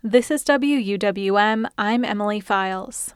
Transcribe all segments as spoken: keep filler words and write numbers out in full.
This is W U W M. I'm Emily Files.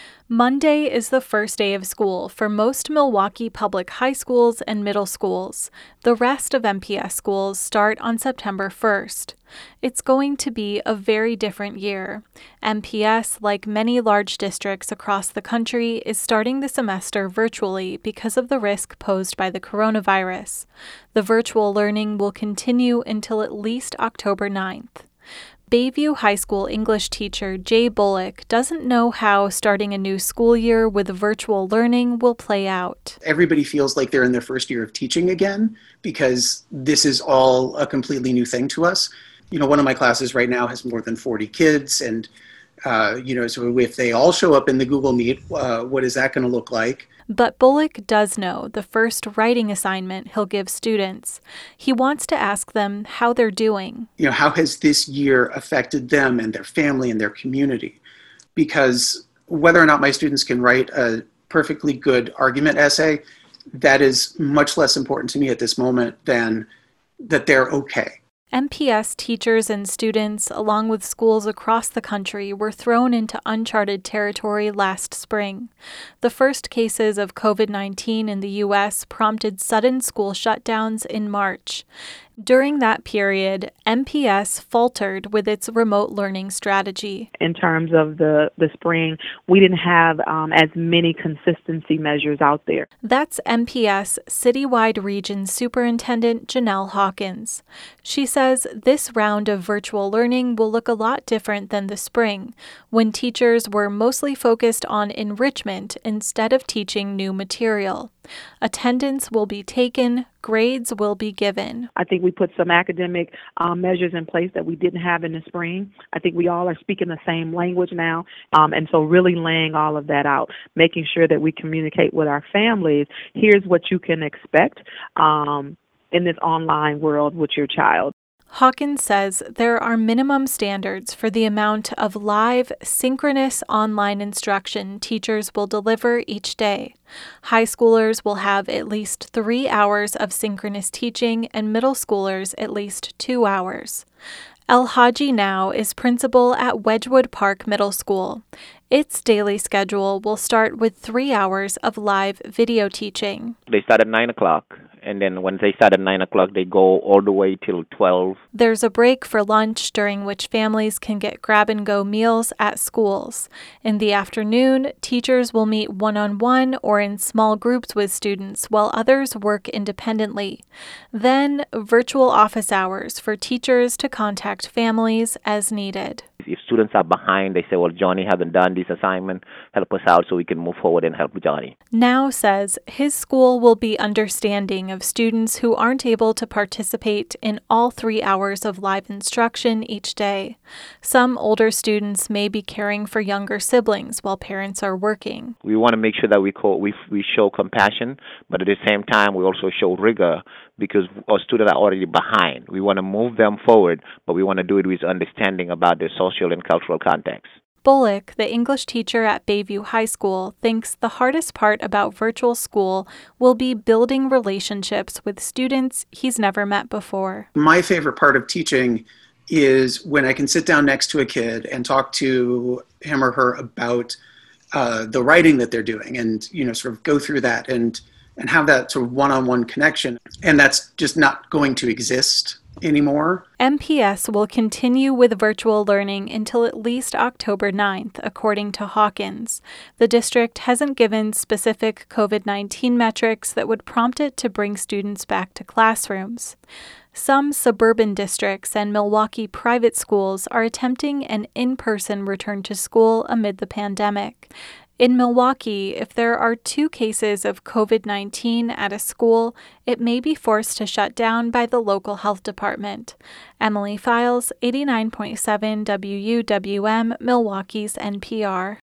Monday is the first day of school for most Milwaukee public high schools and middle schools. The rest of M P S schools start on September first. It's going to be a very different year. M P S, like many large districts across the country, is starting the semester virtually because of the risk posed by the coronavirus. The virtual learning will continue until at least October ninth. Bayview High School English teacher Jay Bullock doesn't know how starting a new school year with virtual learning will play out. Everybody feels like they're in their first year of teaching again because this is all a completely new thing to us. You know, one of my classes right now has more than forty kids, and uh, you know, so if they all show up in the Google Meet, uh, what is that going to look like? But Bullock does know the first writing assignment he'll give students. He wants to ask them how they're doing. You know, how has this year affected them and their family and their community? Because whether or not my students can write a perfectly good argument essay, that is much less important to me at this moment than that they're okay. M P S teachers and students, along with schools across the country, were thrown into uncharted territory last spring. The first cases of covid nineteen in the U S prompted sudden school shutdowns in March. During that period, M P S faltered with its remote learning strategy. In terms of the, the spring, we didn't have um, as many consistency measures out there. That's M P S Citywide Region Superintendent Janelle Hawkins. She says this round of virtual learning will look a lot different than the spring, when teachers were mostly focused on enrichment instead of teaching new material. Attendance will be taken, grades will be given. I think we put some academic um, measures in place that we didn't have in the spring. I think we all are speaking the same language now, um, and so really laying all of that out, making sure that we communicate with our families. Here's what you can expect um, in this online world with your child. Hawkins says there are minimum standards for the amount of live, synchronous online instruction teachers will deliver each day. High schoolers will have at least three hours of synchronous teaching and middle schoolers at least two hours. El Haji now is principal at Wedgewood Park Middle School. Its daily schedule will start with three hours of live video teaching. They start at nine o'clock. And then when they start at nine o'clock, they go all the way till twelve. There's a break for lunch during which families can get grab-and-go meals at schools. In the afternoon, teachers will meet one-on-one or in small groups with students while others work independently. Then, virtual office hours for teachers to contact families as needed. If students are behind, they say, well, Johnny hasn't done this assignment. Help us out so we can move forward and help Johnny. Now says his school will be understanding of students who aren't able to participate in all three hours of live instruction each day. Some older students may be caring for younger siblings while parents are working. We want to make sure that we, call, we, we show compassion, but at the same time, we also show rigor because our students are already behind. We want to move them forward, but we want to do it with understanding about their social and cultural context. Bullock, the English teacher at Bayview High School, thinks the hardest part about virtual school will be building relationships with students he's never met before. My favorite part of teaching is when I can sit down next to a kid and talk to him or her about uh, the writing that they're doing and, you know, sort of go through that and and have that sort of one-on-one connection. And that's just not going to exist anymore. M P S will continue with virtual learning until at least October ninth, according to Hawkins. The district hasn't given specific covid nineteen metrics that would prompt it to bring students back to classrooms. Some suburban districts and Milwaukee private schools are attempting an in-person return to school amid the pandemic. In Milwaukee, if there are two cases of covid nineteen at a school, it may be forced to shut down by the local health department. Emily Files, eighty-nine point seven W U W M, Milwaukee's N P R.